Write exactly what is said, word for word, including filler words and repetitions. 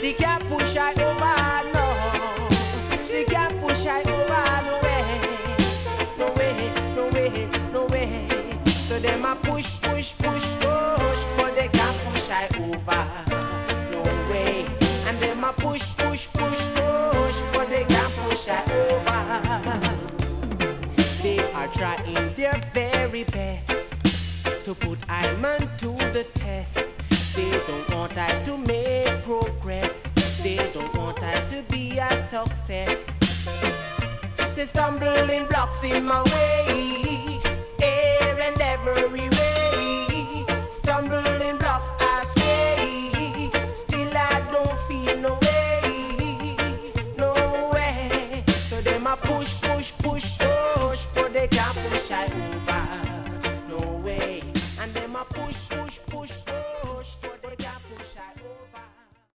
She can't push I over, no. She can't push I over, no way. No way, no way, no way. So them a push, push, push, push, but they can't push I over, no way. And them a push, push, push, push, but they can't push I over. They are trying their very best to put Iman to the test. They don't want I to make progress. They don't want I to be a success. Say stumbling blocks in my way, here and everywhere.